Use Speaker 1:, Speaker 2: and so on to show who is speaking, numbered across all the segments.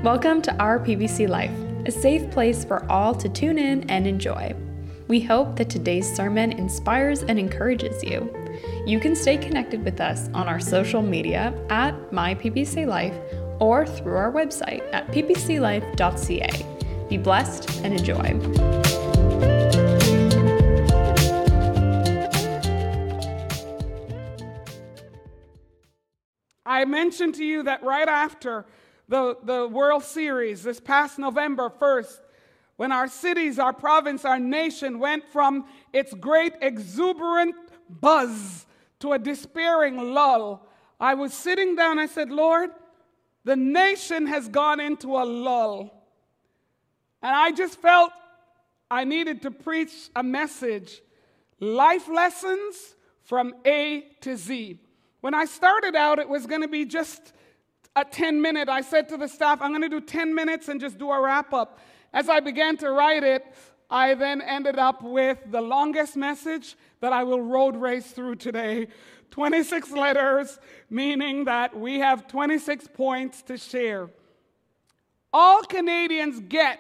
Speaker 1: Welcome to our PBC Life, a safe place for all to tune in and enjoy. We hope that today's sermon inspires and encourages you. You can stay connected with us on our social media at myPBCLife or through our website at ppclife.ca. Be blessed and enjoy.
Speaker 2: I mentioned to you that right after the World Series this past November 1st, when our cities, our province, our nation went from its great exuberant buzz to a despairing lull, I was sitting down and I said, Lord, the nation has gone into a lull. And I just felt I needed to preach a message, life lessons from A to Z. When I started out, it was going to be just a 10-minute. I said to the staff, I'm going to do 10 minutes and just do a wrap-up. As I began to write it, I then ended up with the longest message that I will road race through today. 26 letters, meaning that we have 26 points to share. All Canadians get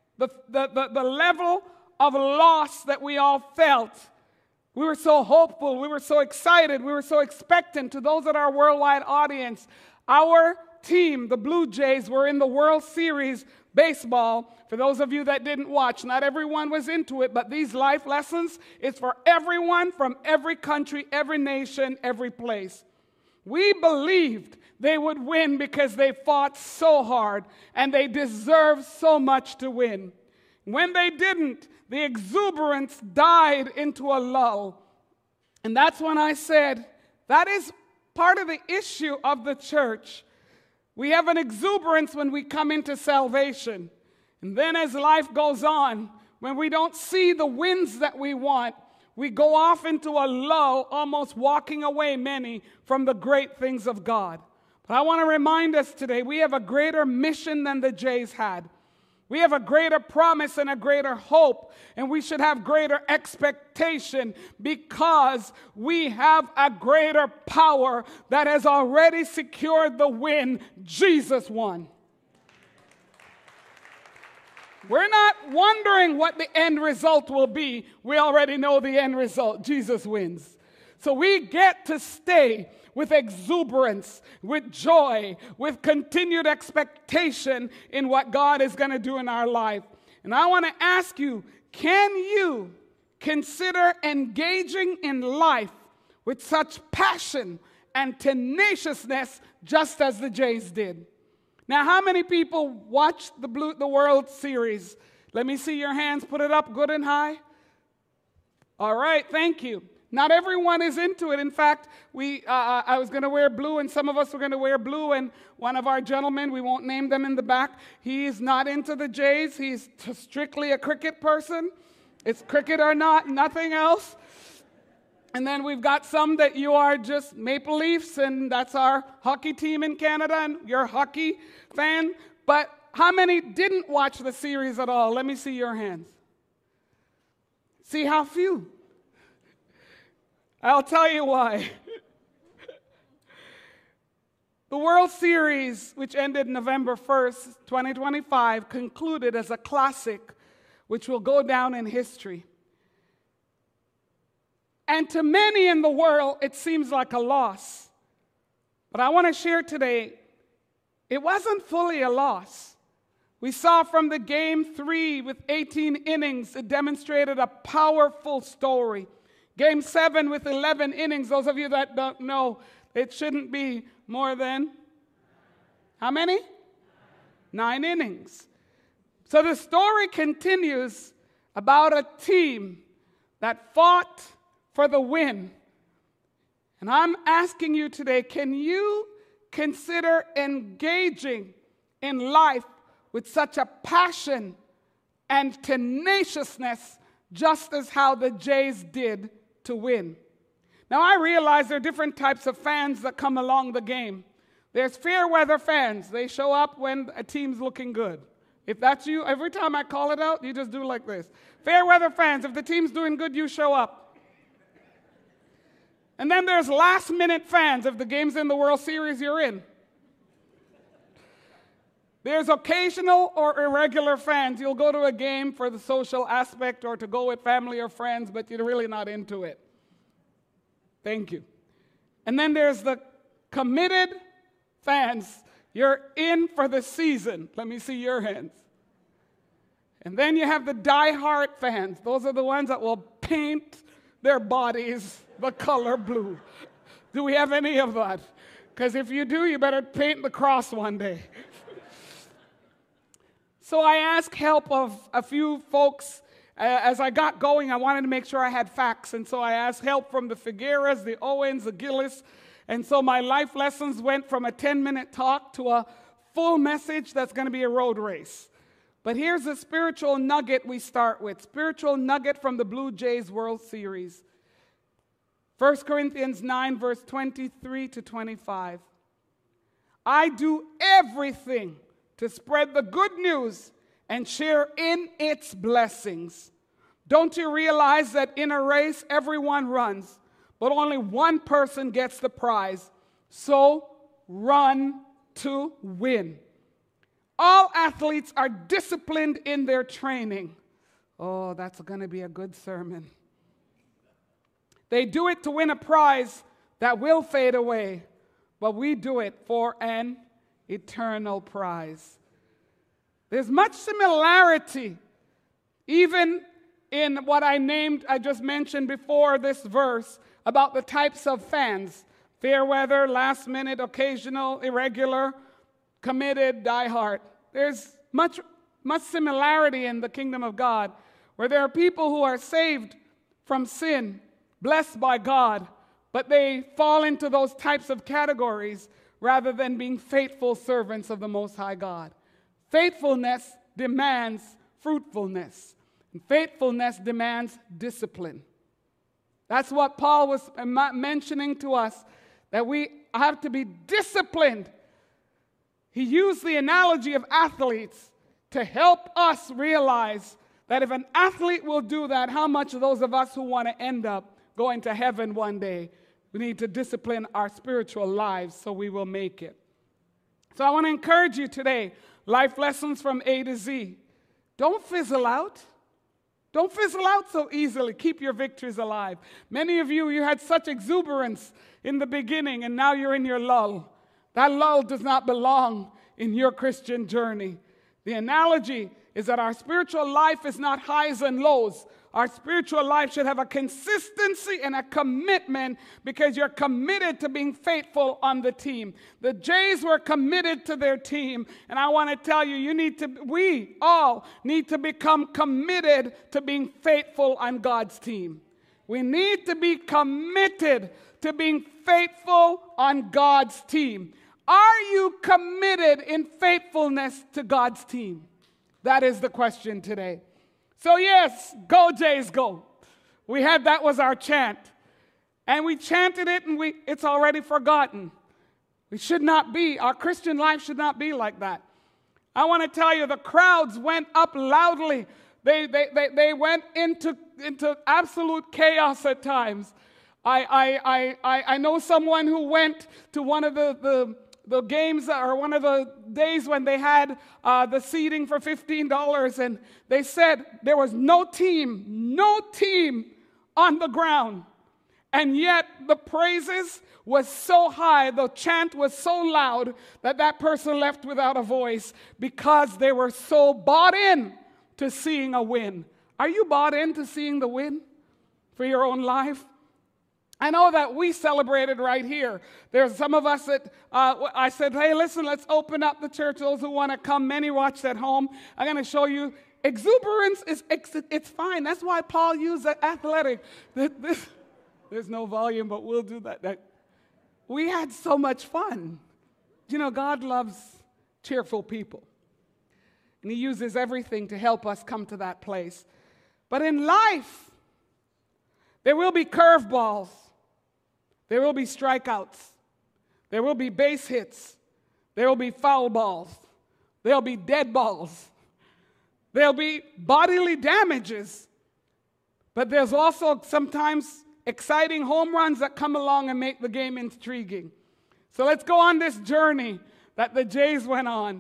Speaker 2: the level of loss that we all felt. We were so hopeful, we were so excited, we were so expectant. To those at our worldwide audience, our team, the Blue Jays, were in the World Series baseball. For those of you that didn't watch, not everyone was into it, but these life lessons is for everyone from every country, every nation, every place. We believed they would win because they fought so hard and they deserved so much to win. When they didn't, the exuberance died into a lull. And that's when I said, that is part of the issue of the church. We have an exuberance when we come into salvation. And then as life goes on, when we don't see the wins that we want, we go off into a lull, almost walking away, many, from the great things of God. But I want to remind us today, we have a greater mission than the Jays had. We have a greater promise and a greater hope, and we should have greater expectation because we have a greater power that has already secured the win. Jesus won. We're not wondering what the end result will be. We already know the end result. Jesus wins. So we get to stay with exuberance, with joy, with continued expectation in what God is going to do in our life. And I want to ask you, can you consider engaging in life with such passion and tenaciousness just as the Jays did? Now, how many people watched the World Series? Let me see your hands. Put it up good and high. All right, thank you. Not everyone is into it. In fact, I was going to wear blue, and some of us were going to wear blue, and one of our gentlemen, we won't name them in the back, he's not into the Jays. He's strictly a cricket person. It's cricket or not, nothing else. And then we've got some that you are just Maple Leafs, and that's our hockey team in Canada, and you're a hockey fan. But how many didn't watch the series at all? Let me see your hands. See how few. I'll tell you why. The World Series, which ended November 1st, 2025, concluded as a classic, which will go down in history. And to many in the world, it seems like a loss. But I want to share today, it wasn't fully a loss. We saw from the Game 3 with 18 innings, it demonstrated a powerful story. Game 7 with 11 innings, those of you that don't know, it shouldn't be more than, how many? 9 innings. So the story continues about a team that fought for the win. And I'm asking you today, can you consider engaging in life with such a passion and tenaciousness, just as how the Jays did to win? Now, I realize there are different types of fans that come along the game. There's fair weather fans. They show up when a team's looking good. If that's you, every time I call it out, you just do like this. Fair weather fans, if the team's doing good, you show up. And then there's last-minute fans. If the game's in the World Series, you're in. There's occasional or irregular fans. You'll go to a game for the social aspect or to go with family or friends, but you're really not into it. Thank you. And then there's the committed fans. You're in for the season. Let me see your hands. And then you have the die-hard fans. Those are the ones that will paint their bodies the color blue. Do we have any of that? Because if you do, you better paint the cross one day. So I asked help of a few folks. As I got going, I wanted to make sure I had facts. And so I asked help from the Figueras, the Owens, the Gillis. And so my life lessons went from a 10-minute talk to a full message that's going to be a road race. But here's the spiritual nugget we start with. Spiritual nugget from the Blue Jays World Series. 1 Corinthians 9, verse 23 to 25. I do everything to spread the good news and share in its blessings. Don't you realize that in a race everyone runs, but only one person gets the prize? So run to win. All athletes are disciplined in their training. Oh, that's going to be a good sermon. They do it to win a prize that will fade away, but we do it for an eternal prize. There's much similarity, even in what I just mentioned before this verse, about the types of fans. Fair weather, last minute, occasional, irregular, committed, die-hard. There's much similarity in the kingdom of God, where there are people who are saved from sin, blessed by God, but they fall into those types of categories rather than being faithful servants of the Most High God. Faithfulness demands fruitfulness, and faithfulness demands discipline. That's what Paul was mentioning to us, that we have to be disciplined. He used the analogy of athletes to help us realize that if an athlete will do that, how much of those of us who want to end up going to heaven one day, we need to discipline our spiritual lives so we will make it. So I want to encourage you today, life lessons from A to Z. Don't fizzle out. Don't fizzle out so easily. Keep your victories alive. Many of you had such exuberance in the beginning, and now you're in your lull. That lull does not belong in your Christian journey. The analogy is that our spiritual life is not highs and lows. Our spiritual life should have a consistency and a commitment because you're committed to being faithful on the team. The Jays were committed to their team, and I want to tell you, we all need to become committed to being faithful on God's team. We need to be committed to being faithful on God's team. Are you committed in faithfulness to God's team? That is the question today. So yes, go Jays, go. That was our chant. And we chanted it and it's already forgotten. Our Christian life should not be like that. I want to tell you, the crowds went up loudly. They went into absolute chaos at times. I know someone who went to one of the games or one of the days when they had the seating for $15, and they said there was no team on the ground. And yet the praises was so high, the chant was so loud that person left without a voice because they were so bought in to seeing a win. Are you bought into seeing the win for your own life? I know that we celebrated right here. There's some of us that I said, hey, listen, let's open up the church. Those who want to come, many watched at home. I'm going to show you exuberance. It's fine. That's why Paul used the athletic. There's no volume, but we'll do that. We had so much fun. You know, God loves cheerful people. And he uses everything to help us come to that place. But in life, there will be curveballs. There will be strikeouts. There will be base hits. There will be foul balls. There will be dead balls. There will be bodily damages. But there's also sometimes exciting home runs that come along and make the game intriguing. So let's go on this journey that the Jays went on.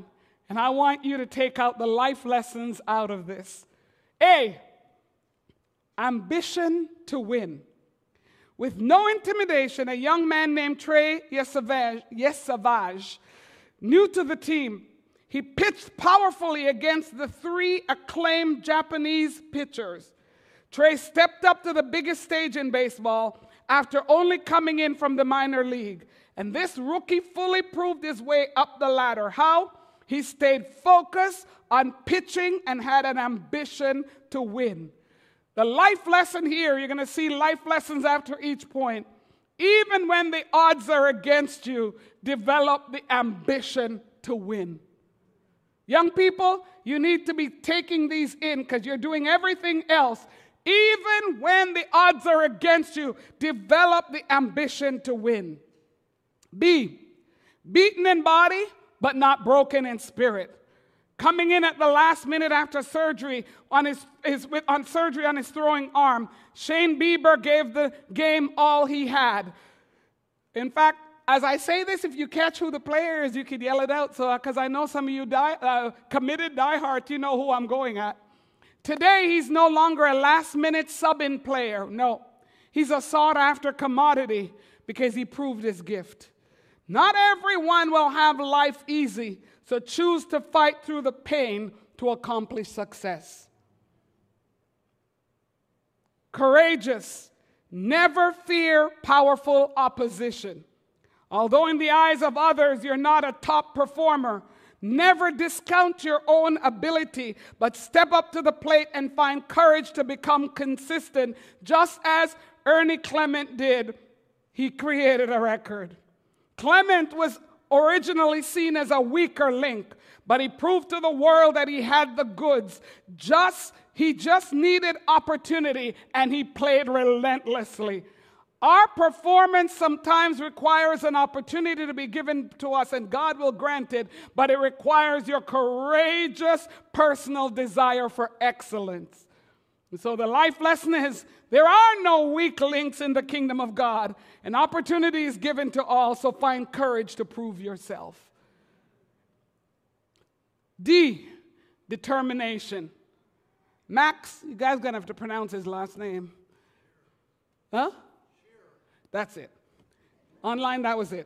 Speaker 2: And I want you to take out the life lessons out of this. A, ambition to win. With no intimidation, a young man named Trey Yesavage, new to the team, he pitched powerfully against the 3 acclaimed Japanese pitchers. Trey stepped up to the biggest stage in baseball after only coming in from the minor league. And this rookie fully proved his way up the ladder. How? He stayed focused on pitching and had an ambition to win. The life lesson here, you're going to see life lessons after each point. Even when the odds are against you, develop the ambition to win. Young people, you need to be taking these in because you're doing everything else. Even when the odds are against you, develop the ambition to win. B, beaten in body, but not broken in spirit. Coming in at the last minute after surgery on his throwing arm, Shane Bieber gave the game all he had. In fact, as I say this, if you catch who the player is, you could yell it out. So, because I know some of you committed diehard, you know who I'm going at. Today, he's no longer a last-minute sub-in player. No, he's a sought-after commodity because he proved his gift. Not everyone will have life easy, so choose to fight through the pain to accomplish success. Courageous. Never fear powerful opposition. Although in the eyes of others you're not a top performer, never discount your own ability, but step up to the plate and find courage to become consistent. Just as Ernie Clement did, he created a record. Clement was originally seen as a weaker link, but he proved to the world that he had the goods. He just needed opportunity, and he played relentlessly. Our performance sometimes requires an opportunity to be given to us, and God will grant it, but it requires your courageous personal desire for excellence. And so the life lesson is, there are no weak links in the kingdom of God. An opportunity is given to all, so find courage to prove yourself. D, determination. Max, you guys are going to have to pronounce his last name. Huh? That's it. Online, that was it.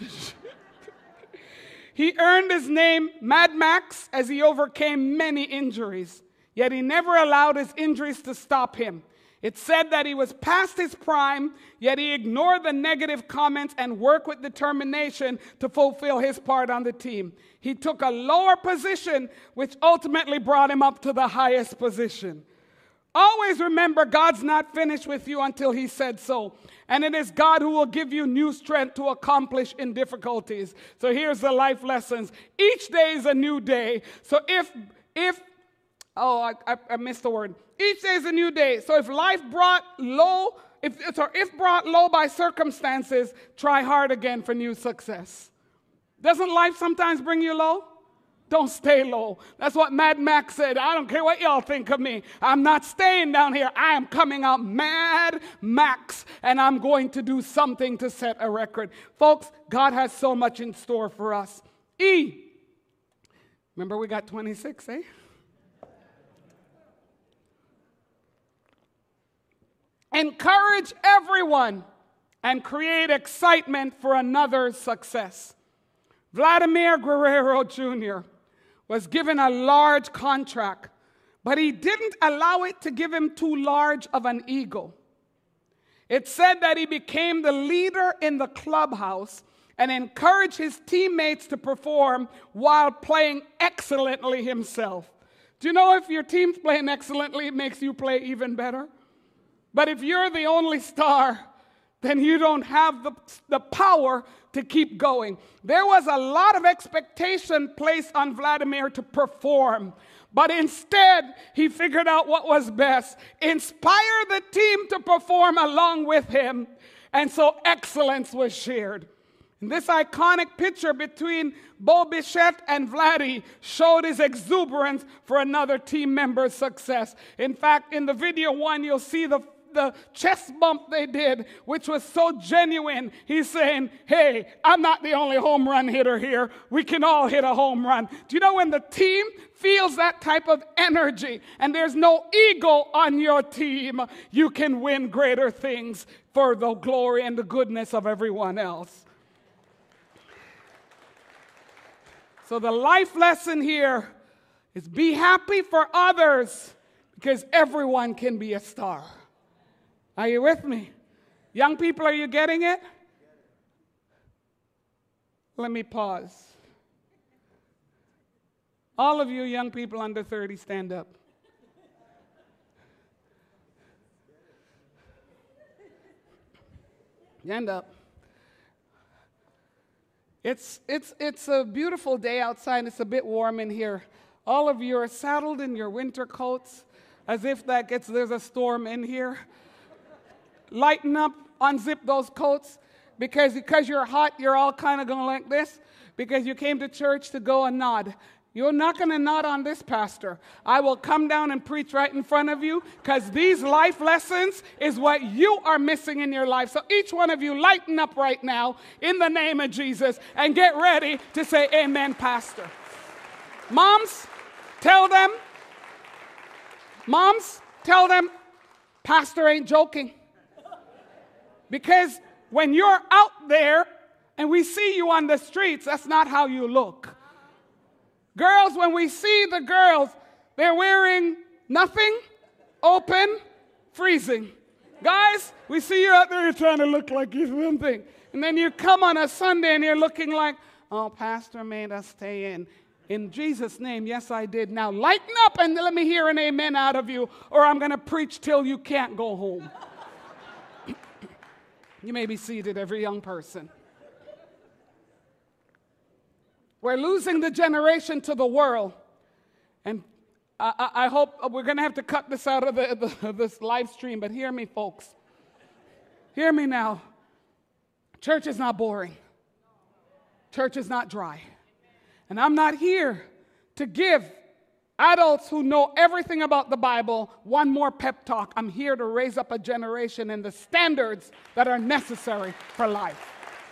Speaker 2: He earned his name Mad Max as he overcame many injuries, yet he never allowed his injuries to stop him. It said that he was past his prime, yet he ignored the negative comments and worked with determination to fulfill his part on the team. He took a lower position, which ultimately brought him up to the highest position. Always remember, God's not finished with you until he said so. And it is God who will give you new strength to accomplish in difficulties. So here's the life lessons. Each day is a new day. So I missed the word. Each day is a new day. So if life brought low, if brought low by circumstances, try hard again for new success. Doesn't life sometimes bring you low? Don't stay low. That's what Mad Max said. I don't care what y'all think of me. I'm not staying down here. I am coming out Mad Max, and I'm going to do something to set a record. Folks, God has so much in store for us. E. Remember we got 26, eh? Encourage everyone and create excitement for another's success. Vladimir Guerrero Jr. was given a large contract, but he didn't allow it to give him too large of an ego. It said that he became the leader in the clubhouse and encouraged his teammates to perform while playing excellently himself. Do you know if your team's playing excellently, it makes you play even better? But if you're the only star, then you don't have the power to keep going. There was a lot of expectation placed on Vladimir to perform, but instead he figured out what was best. Inspire the team to perform along with him, and so excellence was shared. And this iconic picture between Bo Bichette and Vladdy showed his exuberance for another team member's success. In fact, in the video one, you'll see the the chest bump they did, which was so genuine. He's saying, hey, I'm not the only home run hitter here. We can all hit a home run. Do you know when the team feels that type of energy and there's no ego on your team, you can win greater things for the glory and the goodness of everyone else. So the life lesson here is be happy for others because everyone can be a star. Are you with me? Young people, are you getting it? Let me pause. All of you young people under 30, stand up. Stand up. It's a beautiful day outside. It's a bit warm in here. All of you are saddled in your winter coats as if there's a storm in here. Lighten up, unzip those coats because you're hot, you're all kind of going like this because you came to church to go and nod. You're not going to nod on this, pastor. I will come down and preach right in front of you because these life lessons is what you are missing in your life. So each one of you lighten up right now in the name of Jesus and get ready to say amen, pastor. Moms, tell them, pastor ain't joking. Because when you're out there and we see you on the streets, that's not how you look. Girls, when we see the girls, they're wearing nothing, open, freezing. Guys, we see you out there, you're trying to look like you're something. And then you come on a Sunday and you're looking like, oh, pastor made us stay in. In Jesus' name, yes, I did. Now lighten up and let me hear an amen out of you, or I'm going to preach till you can't go home. You may be seated, every young person. We're losing the generation to the world. And I hope we're going to have to cut this out of this live stream, but hear me, folks. Hear me now. Church is not boring. Church is not dry. And I'm not here to give adults who know everything about the Bible one more pep talk. I'm here to raise up a generation in the standards that are necessary for life.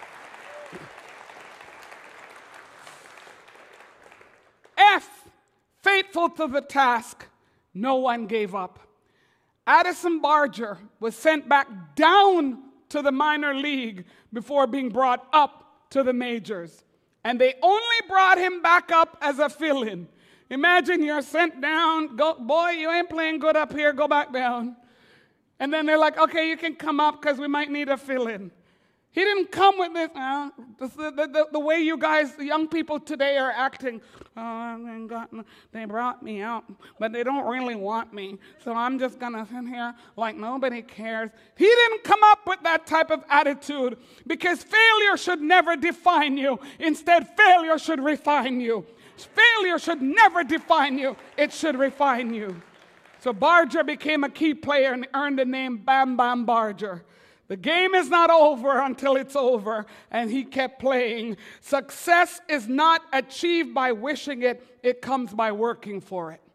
Speaker 2: F, faithful to the task, no one gave up. Addison Barger was sent back down to the minor league before being brought up to the majors. And they only brought him back up as a fill-in. Imagine you're sent down, boy, you ain't playing good up here, go back down. And then they're like, okay, you can come up because we might need a fill-in. He didn't come with this, the way you guys, the young people today are acting. Oh, they brought me out, but they don't really want me. So I'm just going to sit here like nobody cares. He didn't come up with that type of attitude because failure should never define you. Instead, failure should refine you. Failure should never define you. It should refine you. So Barger became a key player and earned the name Bam Bam Barger. The game is not over until it's over, and he kept playing. Success is not achieved by wishing it. It comes by working for it.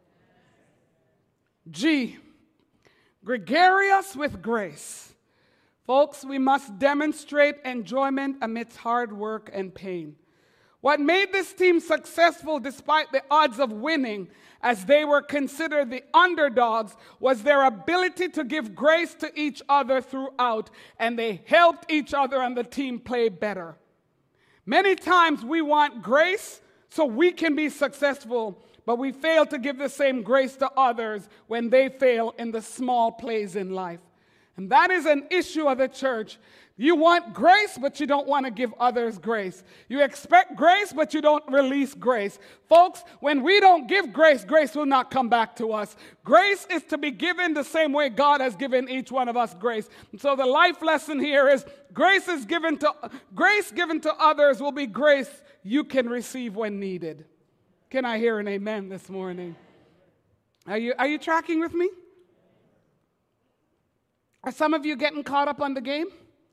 Speaker 2: G, gregarious with grace. Folks, we must demonstrate enjoyment amidst hard work and pain. What made this team successful despite the odds of winning, as they were considered the underdogs, was their ability to give grace to each other throughout, and they helped each other and the team play better. Many times we want grace so we can be successful, but we fail to give the same grace to others when they fail in the small plays in life. And that is an issue of the church. You want grace, but you don't want to give others grace. You expect grace, but you don't release grace. Folks, when we don't give grace, grace will not come back to us. Grace is to be given the same way God has given each one of us grace. And so the life lesson here is grace given to others will be grace you can receive when needed. Can I hear an amen this morning? Are you tracking with me? Are some of you getting caught up on the game?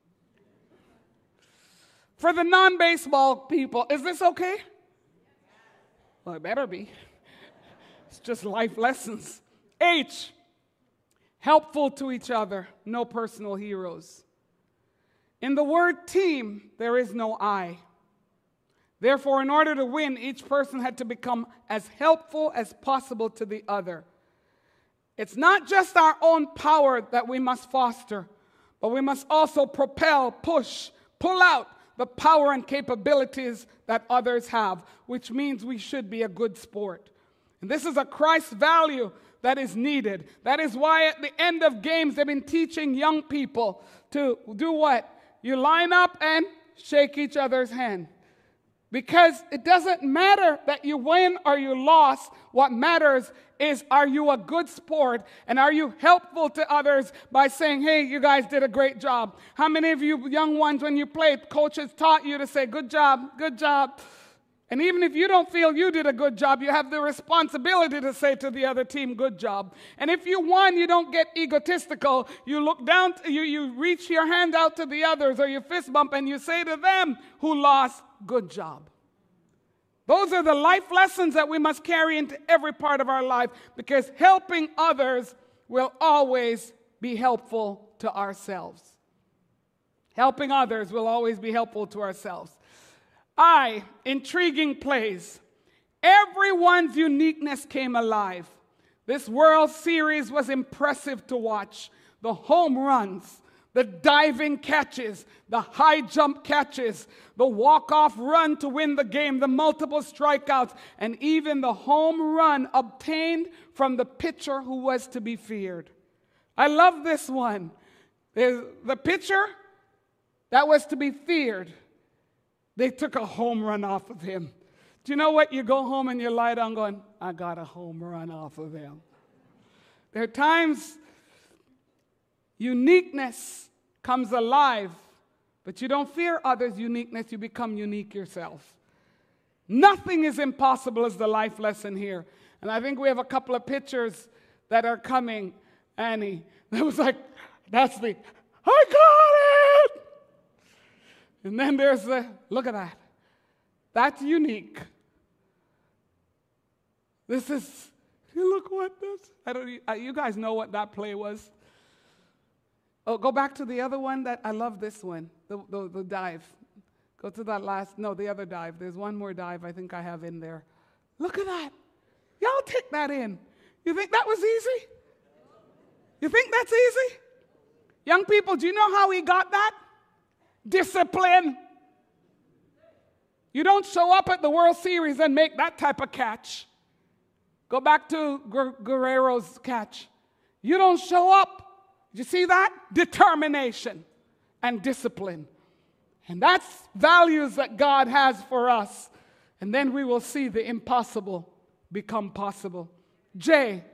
Speaker 2: For the non-baseball people, is this okay? Well, it better be. It's just life lessons. H, helpful to each other, no personal heroes. In the word team, there is no I. Therefore, in order to win, each person had to become as helpful as possible to the other. It's not just our own power that we must foster, but we must also propel, push, pull out the power and capabilities that others have, which means we should be a good sport. And this is a Christ value that is needed. That is why at the end of games, they've been teaching young people to do what? You line up and shake each other's hand. Because it doesn't matter that you win or you lost. What matters is, are you a good sport, and are you helpful to others by saying, hey, you guys did a great job? How many of you young ones, when you played, coaches taught you to say, good job, good job? And even if you don't feel you did a good job, you have the responsibility to say to the other team, good job. And if you won, you don't get egotistical. You look down, you reach your hand out to the others, or you fist bump, and you say to them who lost, good job. Those are the life lessons that we must carry into every part of our life, because helping others will always be helpful to ourselves. Helping others will always be helpful to ourselves. Intriguing plays. Everyone's uniqueness came alive. This World Series was impressive to watch. The home runs, the diving catches, the high jump catches, the walk-off run to win the game, the multiple strikeouts, and even the home run obtained from the pitcher who was to be feared. I love this one. There's the pitcher that was to be feared. They took a home run off of him. Do you know what? You go home and you lie down going, I got a home run off of him. There are times uniqueness comes alive, but you don't fear others' uniqueness. You become unique yourself. Nothing is impossible is the life lesson here. And I think we have a couple of pictures that are coming, Annie. It was like, that's the, I got it! And then there's the, look at that. That's unique. This is, look what this, you guys know what that play was. Oh, go back to the other one. That I love this one, the dive. Go to that last, no, the other dive. There's one more dive I think I have in there. Look at that. Y'all take that in. You think that was easy? You think that's easy? Young people, do you know how he got that? Discipline. You don't show up at the World Series and make that type of catch. Go back to Guerrero's catch. You don't show up. Did you see that? Determination and discipline. And that's values that God has for us. And then we will see the impossible become possible. J,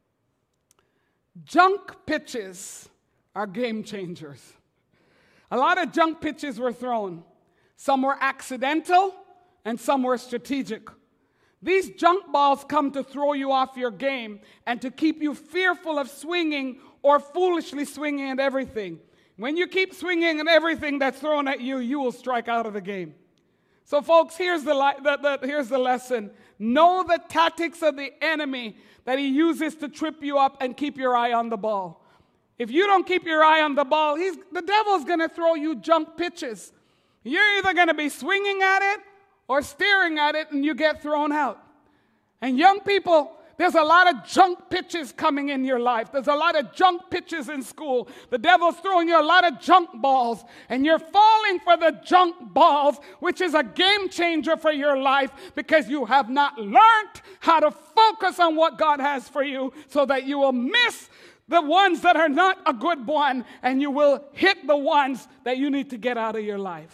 Speaker 2: junk pitches are game changers. A lot of junk pitches were thrown. Some were accidental and some were strategic. These junk balls come to throw you off your game and to keep you fearful of swinging or foolishly swinging at everything. When you keep swinging at everything that's thrown at you, you will strike out of the game. So folks, here's the lesson. Know the tactics of the enemy that he uses to trip you up and keep your eye on the ball. If you don't keep your eye on the ball, the devil's going to throw you junk pitches. You're either going to be swinging at it or staring at it and you get thrown out. And young people, there's a lot of junk pitches coming in your life. There's a lot of junk pitches in school. The devil's throwing you a lot of junk balls, and you're falling for the junk balls, which is a game changer for your life because you have not learned how to focus on what God has for you so that you will miss the ones that are not a good one, and you will hit the ones that you need to get out of your life.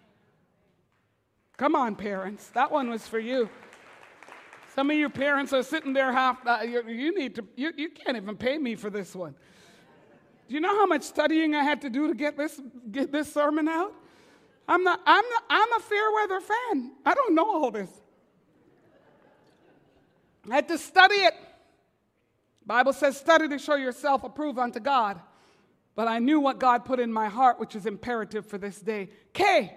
Speaker 2: Come on, parents. That one was for you. Some of you parents are sitting there you can't even pay me for this one. Do you know how much studying I had to do to get this sermon out? I'm a fair weather fan. I don't know all this. I had to study it. The Bible says, study to show yourself approved unto God. But I knew what God put in my heart, which is imperative for this day. K,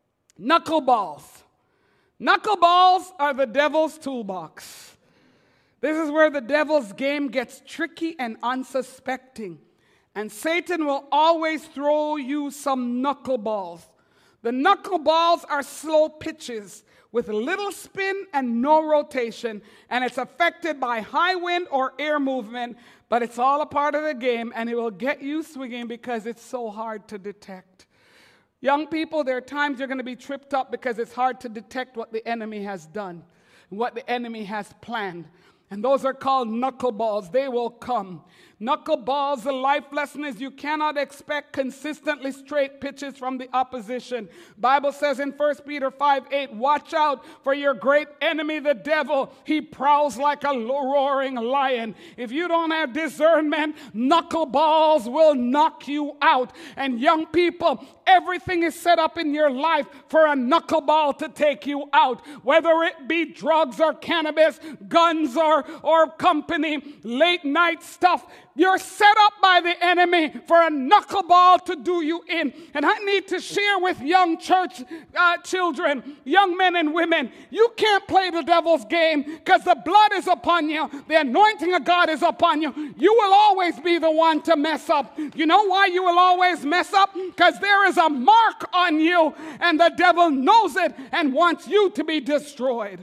Speaker 2: knuckleballs. Knuckleballs are the devil's toolbox. This is where the devil's game gets tricky and unsuspecting. And Satan will always throw you some knuckleballs. The knuckleballs are slow pitches with little spin and no rotation, and it's affected by high wind or air movement, but it's all a part of the game, and it will get you swinging because it's so hard to detect. Young people, there are times you're going to be tripped up because it's hard to detect what the enemy has done, what the enemy has planned. And those are called knuckleballs. They will come. Knuckleballs, the life lesson is you cannot expect consistently straight pitches from the opposition. Bible says in 1 Peter 5:8, watch out for your great enemy, the devil. He prowls like a roaring lion. If you don't have discernment, knuckleballs will knock you out. And young people, everything is set up in your life for a knuckleball to take you out. Whether it be drugs or cannabis, guns or company, late night stuff. You're set up by the enemy for a knuckleball to do you in. And I need to share with young church children, young men and women, you can't play the devil's game because the blood is upon you. The anointing of God is upon you. You will always be the one to mess up. You know why you will always mess up? Because there is a mark on you and the devil knows it and wants you to be destroyed.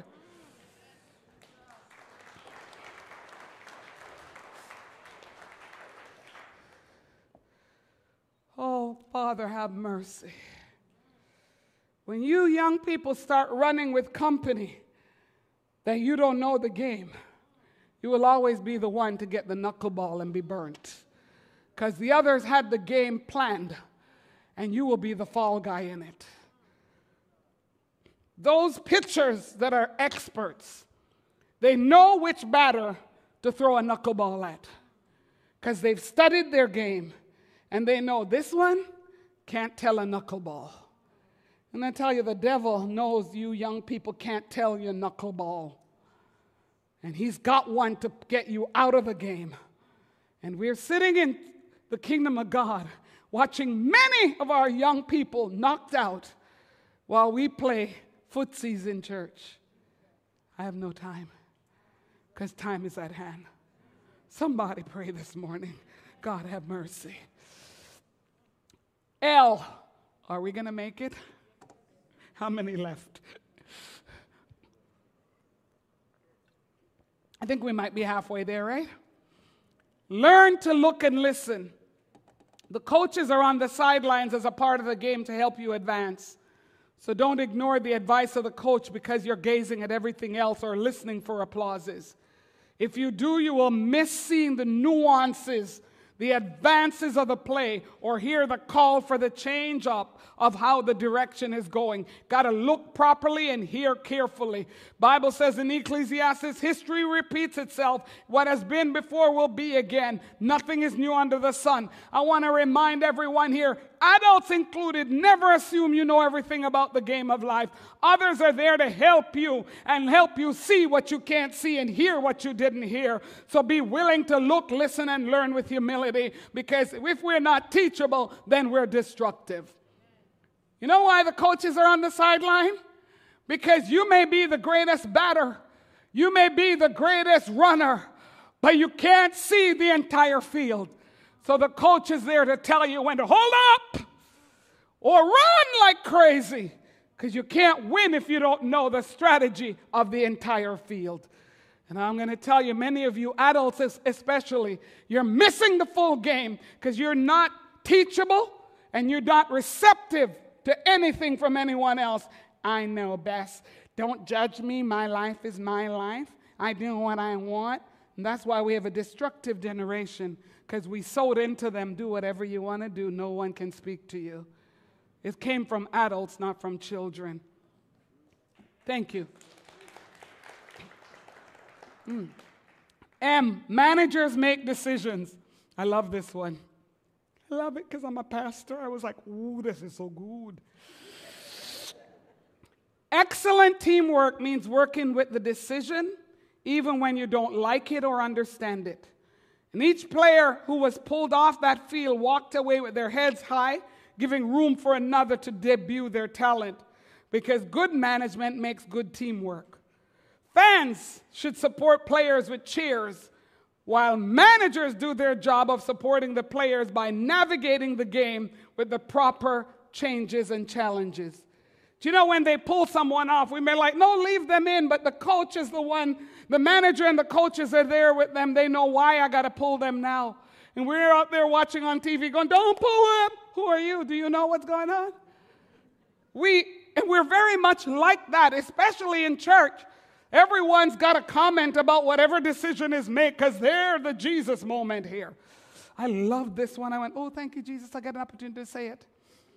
Speaker 2: Oh, Father, have mercy. When you young people start running with company that you don't know the game, you will always be the one to get the knuckleball and be burnt. Because the others had the game planned, and you will be the fall guy in it. Those pitchers that are experts, they know which batter to throw a knuckleball at. Because they've studied their game. And they know this one can't tell a knuckleball. And I tell you, the devil knows you young people can't tell your knuckleball. And he's got one to get you out of the game. And we're sitting in the kingdom of God, watching many of our young people knocked out while we play footsies in church. I have no time, because time is at hand. Somebody pray this morning. God have mercy. L, are we going to make it? How many left? I think we might be halfway there, right? Learn to look and listen. The coaches are on the sidelines as a part of the game to help you advance. So don't ignore the advice of the coach because you're gazing at everything else or listening for applauses. If you do, you will miss seeing the nuances, the advances of the play, or hear the call for the change up of how the direction is going. Got to look properly and hear carefully. Bible says in Ecclesiastes, history repeats itself. What has been before will be again. Nothing is new under the sun. I want to remind everyone here, adults included, never assume you know everything about the game of life. Others are there to help you and help you see what you can't see and hear what you didn't hear. So be willing to look, listen, and learn with humility, because if we're not teachable, then we're destructive. You know why the coaches are on the sideline? Because you may be the greatest batter, you may be the greatest runner, but you can't see the entire field. So the coach is there to tell you when to hold up or run like crazy, because you can't win if you don't know the strategy of the entire field. And I'm going to tell you, many of you adults especially, you're missing the full game because you're not teachable and you're not receptive to anything from anyone else. I know best. Don't judge me. My life is my life. I do what I want. And that's why we have a destructive generation, because we sowed into them, do whatever you want to do. No one can speak to you. It came from adults, not from children. Thank you. M, managers make decisions. I love this one. I love it because I'm a pastor. I was like, ooh, this is so good. Excellent teamwork means working with the decision even when you don't like it or understand it. And each player who was pulled off that field walked away with their heads high, giving room for another to debut their talent, because good management makes good teamwork. Fans should support players with cheers, while managers do their job of supporting the players by navigating the game with the proper changes and challenges. Do you know when they pull someone off, we may like, no, leave them in, but the coach is the one, the manager and the coaches are there with them. They know why I got to pull them now. And we're out there watching on TV going, don't pull him. Who are you? Do you know what's going on? We're very much like that, especially in church. Everyone's got a comment about whatever decision is made because they're the Jesus moment here. I love this one. I went, oh, thank you, Jesus. I got an opportunity to say it.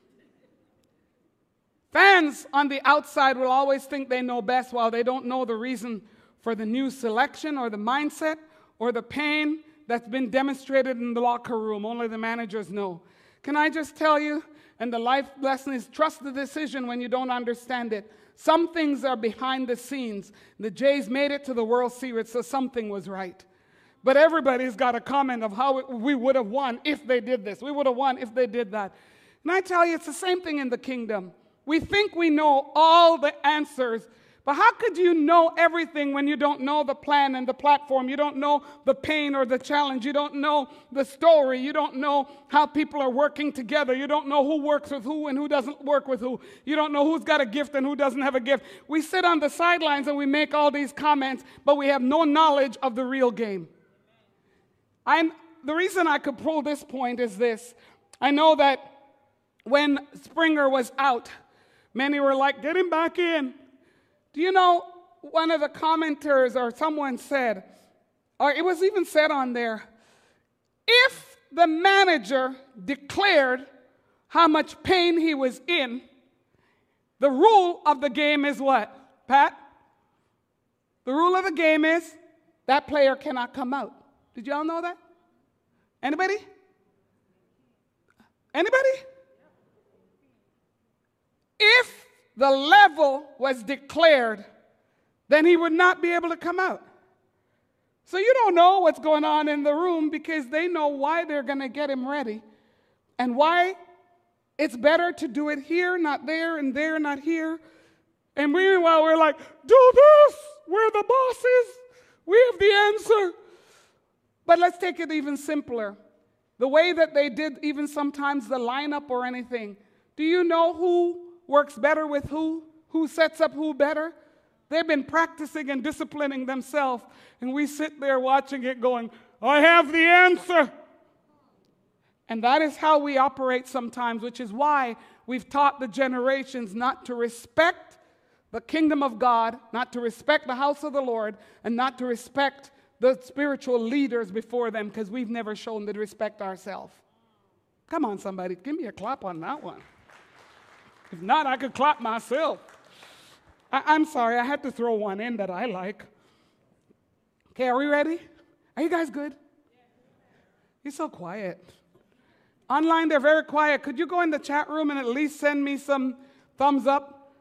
Speaker 2: Fans on the outside will always think they know best while they don't know the reason for the new selection or the mindset or the pain that's been demonstrated in the locker room. Only the managers know. Can I just tell you, and the life lesson is trust the decision when you don't understand it. Some things are behind the scenes. The Jays made it to the World Series, so something was right. But everybody's got a comment of how we would have won if they did this. We would have won if they did that. And I tell you, it's the same thing in the kingdom. We think we know all the answers, but how could you know everything when you don't know the plan and the platform? You don't know the pain or the challenge. You don't know the story. You don't know how people are working together. You don't know who works with who and who doesn't work with who. You don't know who's got a gift and who doesn't have a gift. We sit on the sidelines and we make all these comments, but we have no knowledge of the real game. The reason I could pull this point is this. I know that when Springer was out, many were like, get him back in. Do you know, one of the commenters or someone said, or it was even said on there, if the manager declared how much pain he was in, the rule of the game is what, Pat? The rule of the game is that player cannot come out. Did y'all know that? Anybody? Anybody? If the level was declared, then he would not be able to come out. So you don't know what's going on in the room because they know why they're going to get him ready and why it's better to do it here, not there, and there, not here. And meanwhile, we're like, do this. We're the bosses. We have the answer. But let's take it even simpler. The way that they did even sometimes the lineup or anything. Do you know who works better with who? Who sets up who better? They've been practicing and disciplining themselves, and we sit there watching it going, I have the answer. And that is how we operate sometimes, which is why we've taught the generations not to respect the kingdom of God, not to respect the house of the Lord, and not to respect the spiritual leaders before them, because we've never shown the respect ourselves. Come on, somebody, give me a clap on that one. If not, I could clap myself. I'm sorry, I had to throw one in that I like. Okay, are we ready? Are you guys good? You're so quiet. Online, they're very quiet. Could you go in the chat room and at least send me some thumbs up?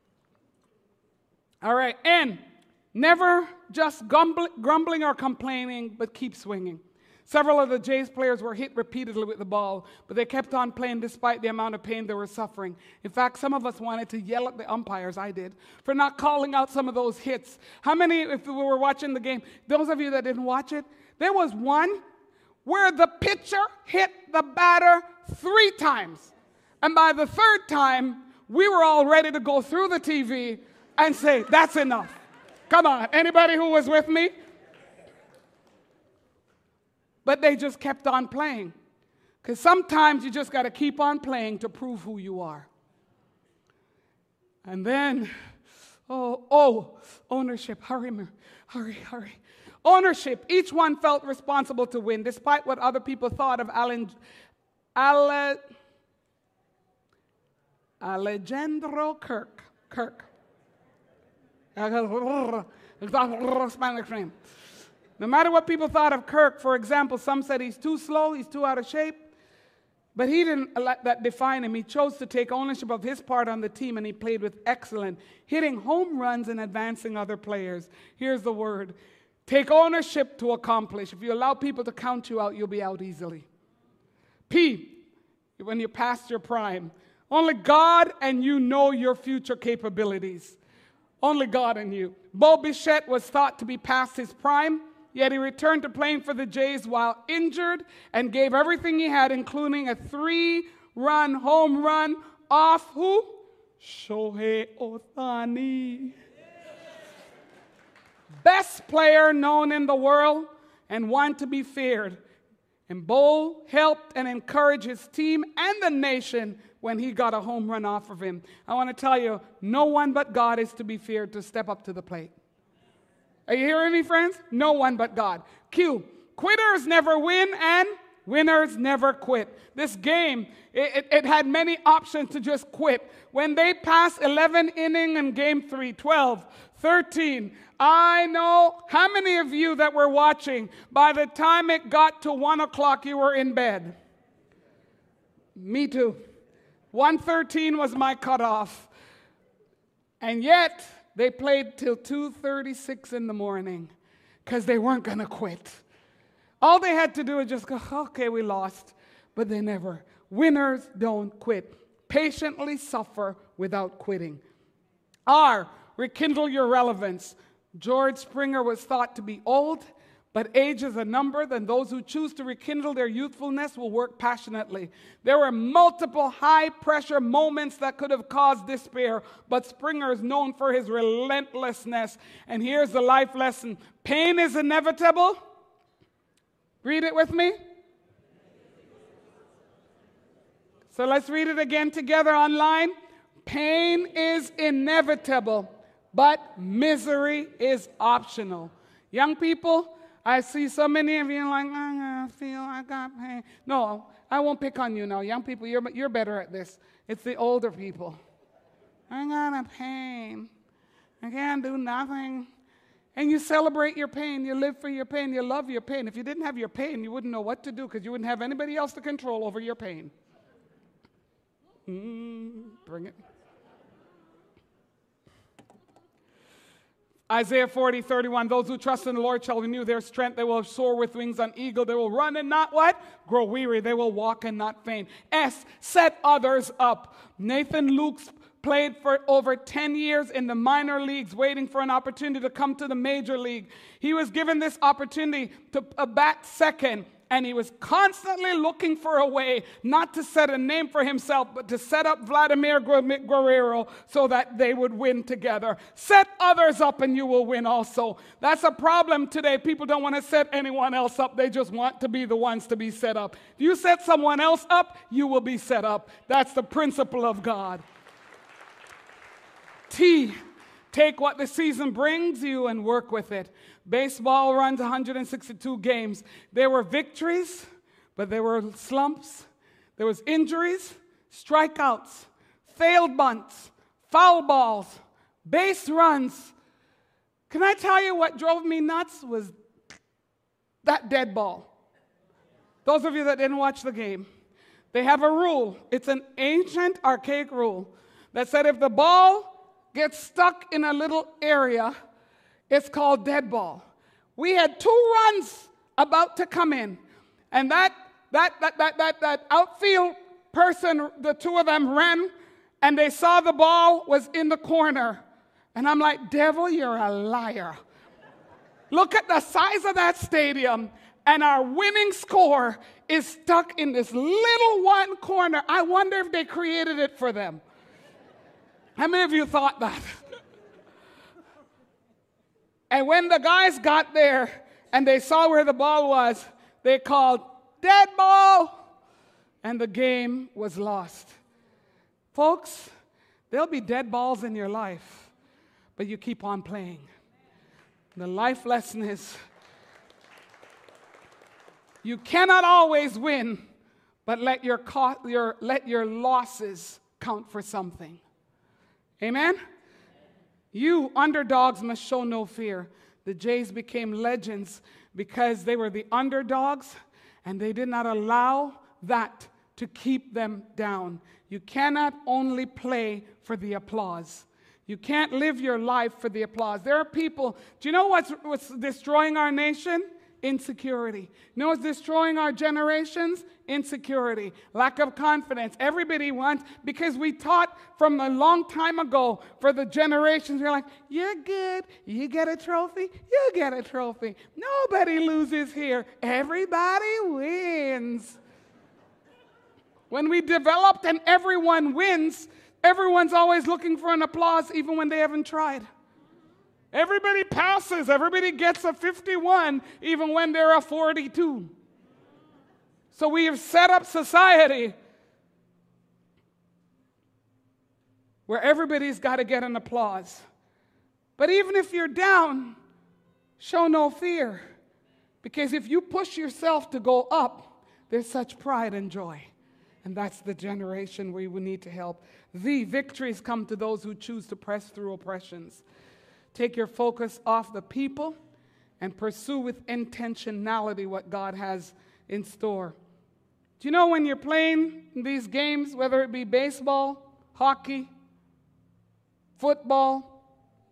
Speaker 2: All right, and never just grumbling or complaining, but keep swinging. Several of the Jays players were hit repeatedly with the ball, but they kept on playing despite the amount of pain they were suffering. In fact, some of us wanted to yell at the umpires, I did, for not calling out some of those hits. How many, if we were watching the game, those of you that didn't watch it, there was one where the pitcher hit the batter 3 times. And by the 3rd time, we were all ready to go through the TV and say, that's enough. Come on, anybody who was with me? But they just kept on playing. Because sometimes you just got to keep on playing to prove who you are. And then, ownership. Hurry. Ownership. Each one felt responsible to win, despite what other people thought of Alejandro Kirk. Spanish name. No matter what people thought of Kirk, for example, some said he's too slow, he's too out of shape. But he didn't let that define him. He chose to take ownership of his part on the team, and he played with excellence, hitting home runs and advancing other players. Here's the word. Take ownership to accomplish. If you allow people to count you out, you'll be out easily. P, when you're past your prime. Only God and you know your future capabilities. Only God and you. Bo Bichette was thought to be past his prime, yet he returned to playing for the Jays while injured and gave everything he had, including a 3-run home run off who? Shohei Ohtani. Best player known in the world and one to be feared. And Bo helped and encouraged his team and the nation when he got a home run off of him. I want to tell you, no one but God is to be feared to step up to the plate. Are you hearing me, friends? No one but God. Q, quitters never win and winners never quit. This game, it had many options to just quit. When they passed 11 innings in game 3, 12, 13, I know how many of you that were watching, by the time it got to 1 o'clock, you were in bed. Me too. 1:13 was my cutoff. And yet, they played till 2:36 in the morning because they weren't going to quit. All they had to do was just go, okay, we lost. But they never. Winners don't quit. Patiently suffer without quitting. R, rekindle your relevance. George Springer was thought to be old, but age is a number, then those who choose to rekindle their youthfulness will work passionately. There were multiple high-pressure moments that could have caused despair, but Springer is known for his relentlessness. And here's the life lesson. Pain is inevitable. Read it with me. So let's read it again together online. Pain is inevitable, but misery is optional. Young people, I see so many of you like, I feel I got pain. No, I won't pick on you now. Young people, you're better at this. It's the older people. I got a pain. I can't do nothing. And you celebrate your pain. You live for your pain. You love your pain. If you didn't have your pain, you wouldn't know what to do because you wouldn't have anybody else to control over your pain. Bring it. Isaiah 40:31, those who trust in the Lord shall renew their strength. They will soar with wings on eagle. They will run and not what? Grow weary. They will walk and not faint. S, set others up. Nathan Lukes played for over 10 years in the minor leagues, waiting for an opportunity to come to the major league. He was given this opportunity to bat second, and he was constantly looking for a way not to set a name for himself, but to set up Vladimir Guerrero so that they would win together. Set others up and you will win also. That's a problem today. People don't want to set anyone else up. They just want to be the ones to be set up. If you set someone else up, you will be set up. That's the principle of God. T, take what the season brings you and work with it. Baseball runs 162 games. There were victories, but there were slumps. There was injuries, strikeouts, failed bunts, foul balls, base runs. Can I tell you what drove me nuts was that dead ball. Those of you that didn't watch the game, they have a rule. It's an ancient, archaic rule that said if the ball gets stuck in a little area, it's called dead ball. We had 2 runs about to come in, and that outfield person, the 2 of them ran, and they saw the ball was in the corner. And I'm like, devil, you're a liar. Look at the size of that stadium, and our winning score is stuck in this little one corner. I wonder if they created it for them. How many of you thought that? And when the guys got there and they saw where the ball was, they called, dead ball, and the game was lost. Folks, there'll be dead balls in your life, but you keep on playing. The life lesson is, you cannot always win, but let your losses count for something. Amen? You underdogs must show no fear. The Jays became legends because they were the underdogs and they did not allow that to keep them down. You cannot only play for the applause. You can't live your life for the applause. There are people, do you know what's destroying our nation? Insecurity. You know what's destroying our generations? Insecurity. Lack of confidence. Everybody wants, because we taught from a long time ago for the generations, we're like, you're good, you get a trophy, you get a trophy. Nobody loses here. Everybody wins. When we developed and everyone wins, everyone's always looking for an applause even when they haven't tried. Everybody passes. Everybody gets a 51 even when they're a 42. So we have set up society where everybody's got to get an applause. But even if you're down, show no fear. Because if you push yourself to go up, there's such pride and joy. And that's the generation we need to help. The victories come to those who choose to press through oppressions. Take your focus off the people and pursue with intentionality what God has in store. Do you know when you're playing these games, whether it be baseball, hockey, football,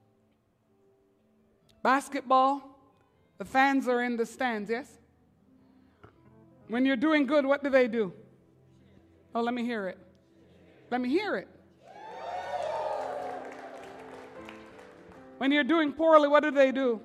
Speaker 2: basketball, the fans are in the stands, yes? When you're doing good, what do? Oh, let me hear it. Let me hear it. When you're doing poorly, what do?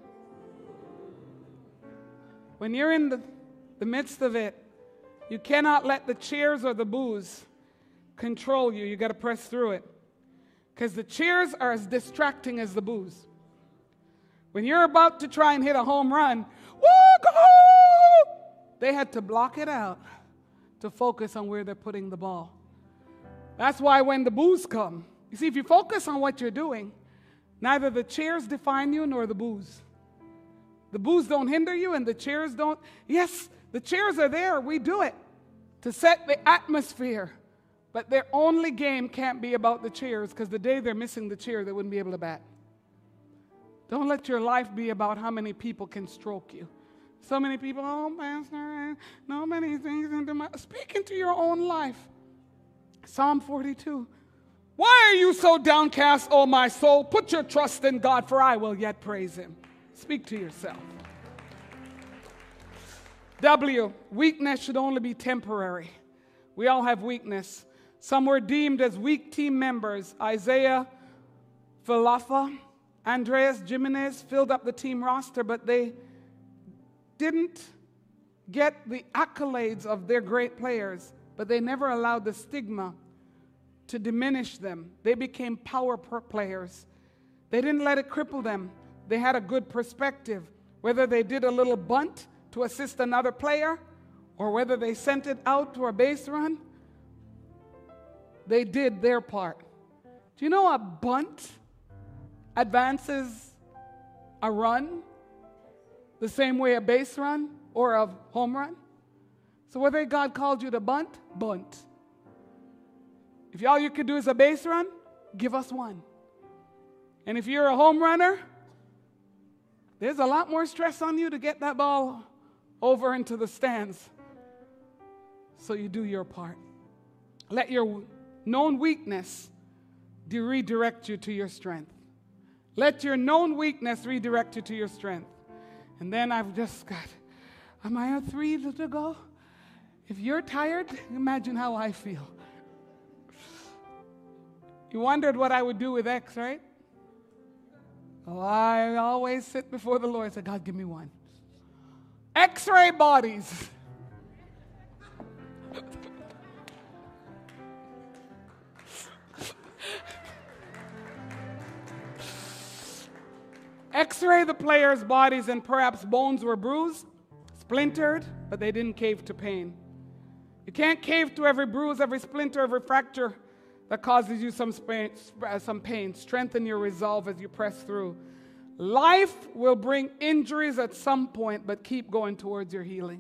Speaker 2: When you're in the midst of it, you cannot let the cheers or the boos control you. You got to press through it. Because the cheers are as distracting as the boos. When you're about to try and hit a home run, woo-hoo! They had to block it out to focus on where they're putting the ball. That's why when the boos come, you see, if you focus on what you're doing, neither the cheers define you nor the boos. The boos don't hinder you and the cheers don't. Yes, the cheers are there. We do it to set the atmosphere. But their only game can't be about the cheers, because the day they're missing the cheer, they wouldn't be able to bat. Don't let your life be about how many people can stroke you. So many people, oh, Pastor, nobody thinks into my... Speak into your own life. Psalm 42. Why are you so downcast, O my soul? Put your trust in God, for I will yet praise him. Speak to yourself. W, weakness should only be temporary. We all have weakness. Some were deemed as weak team members. Isaiah Falafa, Andreas Jimenez filled up the team roster, but they didn't get the accolades of their great players, but they never allowed the stigma to diminish them. They became power players. They didn't let it cripple them. They had a good perspective. Whether they did a little bunt to assist another player, or whether they sent it out to a base run, they did their part. Do you know a bunt advances a run the same way a base run or a home run? So whether God called you to bunt, bunt. If all you could do is a base run, give us one. And if you're a home runner, there's a lot more stress on you to get that ball over into the stands. So you do your part. Let your known weakness redirect you to your strength. Let your known weakness redirect you to your strength. And then I've just got, am I at 3 to go? If you're tired, imagine how I feel. You wondered what I would do with X, right? Oh, I always sit before the Lord and say, God, give me one. X-ray bodies. X-ray the players' bodies, and perhaps bones were bruised, splintered, but they didn't cave to pain. You can't cave to every bruise, every splinter, every fracture that causes you some pain. Strengthen your resolve as you press through. Life will bring injuries at some point, but keep going towards your healing.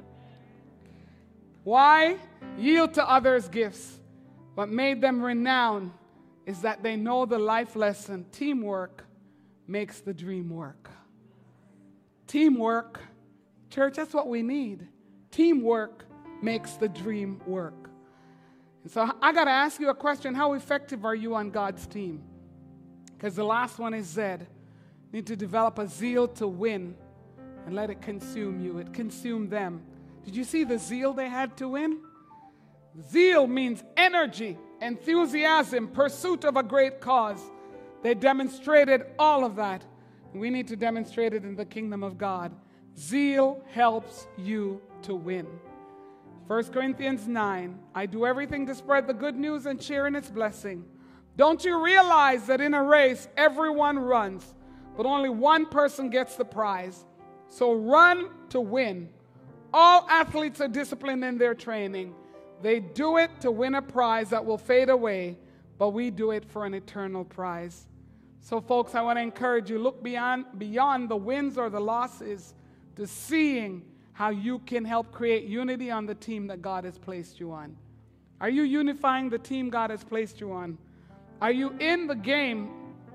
Speaker 2: Why? Yield to others' gifts. What made them renowned is that they know the life lesson. Teamwork makes the dream work. Teamwork, church, that's what we need. Teamwork makes the dream work. And so I got to ask you a question. How effective are you on God's team? Because the last one is Z. You need to develop a zeal to win and let it consume you. It consumed them. Did you see the zeal they had to win? Zeal means energy, enthusiasm, pursuit of a great cause. They demonstrated all of that. We need to demonstrate it in the kingdom of God. Zeal helps you to win. 1 Corinthians 9, I do everything to spread the good news and share in its blessing. Don't you realize that in a race, everyone runs, but only one person gets the prize? So run to win. All athletes are disciplined in their training. They do it to win a prize that will fade away, but we do it for an eternal prize. So folks, I want to encourage you, look beyond the wins or the losses to seeing how you can help create unity on the team that God has placed you on. Are you unifying the team God has placed you on? Are you in the game?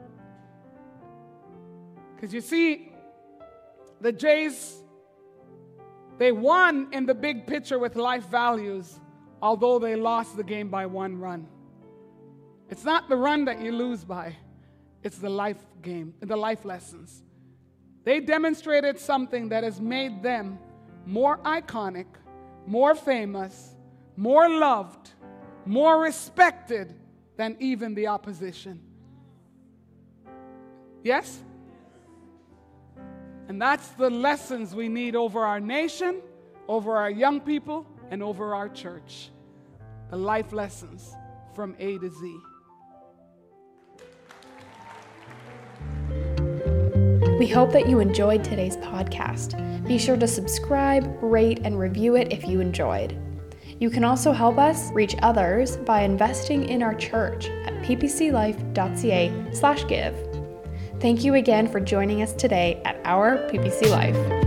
Speaker 2: Because you see, the Jays, they won in the big picture with life values, although they lost the game by 1 run. It's not the run that you lose by. It's the life game, the life lessons. They demonstrated something that has made them more iconic, more famous, more loved, more respected than even the opposition. Yes? And that's the lessons we need over our nation, over our young people, and over our church. The life lessons from A to Z.
Speaker 1: We hope that you enjoyed today's podcast. Be sure to subscribe, rate, and review it if you enjoyed. You can also help us reach others by investing in our church at ppclife.ca/give. Thank you again for joining us today at our PPC Life.